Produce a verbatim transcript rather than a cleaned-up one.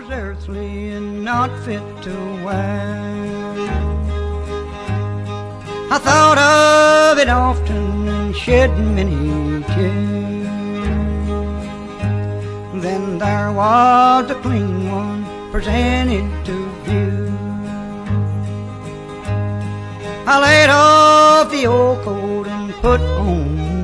was earthly and not fit to wear. I thought of it often and shed many tears. Then there was a clean one presented to view. I laid off the old coat and put on